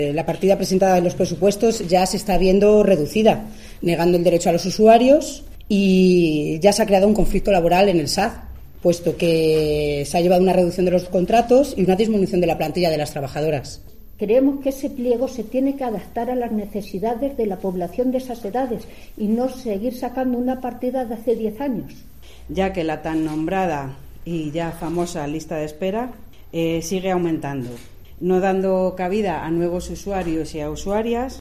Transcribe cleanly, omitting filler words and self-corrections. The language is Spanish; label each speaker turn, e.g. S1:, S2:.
S1: La partida presentada en los presupuestos ya se está viendo reducida, negando el derecho a los usuarios, y ya se ha creado un conflicto laboral en el SAD, puesto que se ha llevado una reducción de los contratos y una disminución de la plantilla de las trabajadoras.
S2: Creemos que ese pliego se tiene que adaptar a las necesidades de la población de esas edades y no seguir sacando una partida de hace 10 años.
S3: Ya que la tan nombrada y ya famosa lista de espera sigue aumentando, no dando cabida a nuevos usuarios y a usuarias.